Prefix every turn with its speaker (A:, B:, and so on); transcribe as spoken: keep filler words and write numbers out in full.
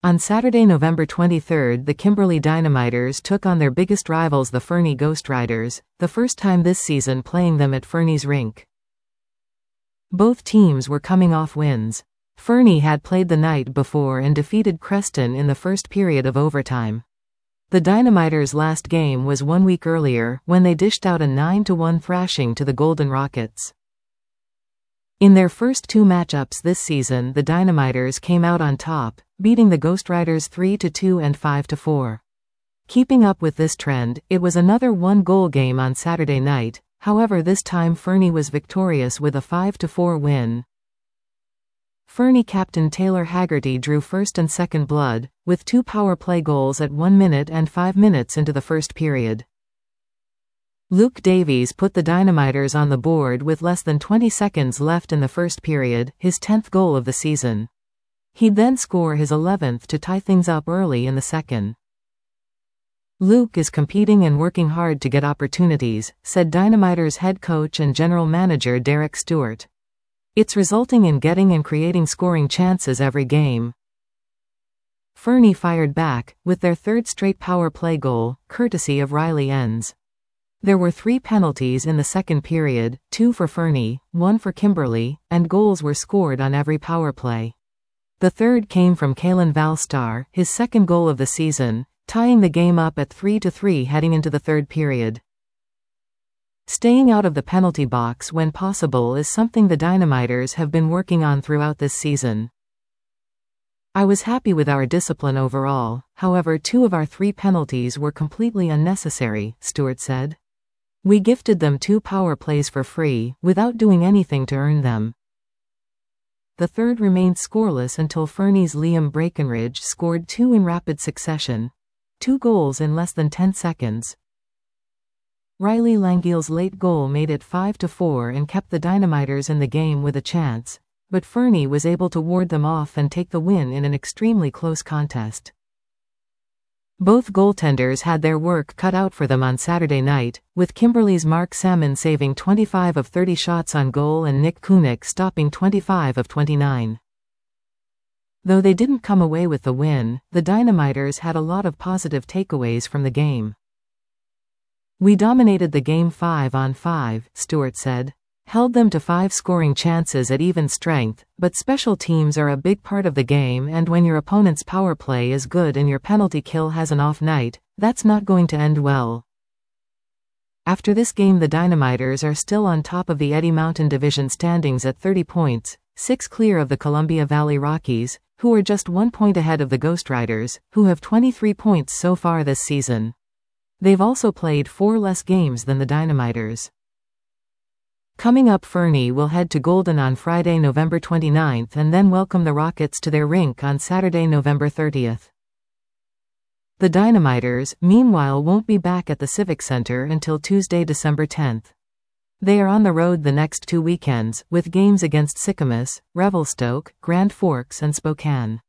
A: On Saturday, November twenty-third, the Kimberley Dynamiters took on their biggest rivals, the Fernie Ghost Riders, the first time this season playing them at Fernie's rink. Both teams were coming off wins. Fernie had played the night before and defeated Creston in the first period of overtime. The Dynamiters' last game was one week earlier, when they dished out a nine to one thrashing to the Golden Rockets. In their first two matchups this season, the Dynamiters came out on top, beating the Ghost Riders three to two and five to four. Keeping up with this trend, it was another one-goal game on Saturday night. However, this time Fernie was victorious with a five to four win. Fernie captain Taylor Haggerty drew first and second blood, with two power play goals at one minute and five minutes into the first period. Luke Davies put the Dynamiters on the board with less than twenty seconds left in the first period, his tenth goal of the season. He'd then score his eleventh to tie things up early in the second. "Luke is competing and working hard to get opportunities," said Dynamiters head coach and general manager Derek Stewart. "It's resulting in getting and creating scoring chances every game." Fernie fired back, with their third straight power play goal, courtesy of Riley Enns. There were three penalties in the second period, two for Fernie, one for Kimberley, and goals were scored on every power play. The third came from Kalen Valstar, his second goal of the season, tying the game up at three to three heading into the third period. Staying out of the penalty box when possible is something the Dynamiters have been working on throughout this season. "I was happy with our discipline overall, however two of our three penalties were completely unnecessary," Stewart said. "We gifted them two power plays for free, without doing anything to earn them." The third remained scoreless until Fernie's Liam Breckenridge scored two in rapid succession. Two goals in less than ten seconds. Riley Langille's late goal made it five to four and kept the Dynamiters in the game with a chance, but Fernie was able to ward them off and take the win in an extremely close contest. Both goaltenders had their work cut out for them on Saturday night, with Kimberley's Mark Salmon saving twenty-five of thirty shots on goal and Nick Kunick stopping twenty-five of twenty-nine. Though they didn't come away with the win, the Dynamiters had a lot of positive takeaways from the game. "We dominated the game five on five, Stewart said. Held them to five scoring chances at even strength, but special teams are a big part of the game, and when your opponent's power play is good and your penalty kill has an off night, that's not going to end well." After this game, the Dynamiters are still on top of the Eddie Mountain Division standings at thirty points, six clear of the Columbia Valley Rockies, who are just one point ahead of the Ghost Riders, who have twenty-three points so far this season. They've also played four less games than the Dynamiters. Coming up, Fernie will head to Golden on Friday, November twenty-ninth, and then welcome the Rockets to their rink on Saturday, November thirtieth. The Dynamiters, meanwhile, won't be back at the Civic Center until Tuesday, December tenth. They are on the road the next two weekends, with games against Sycamus, Revelstoke, Grand Forks and Spokane.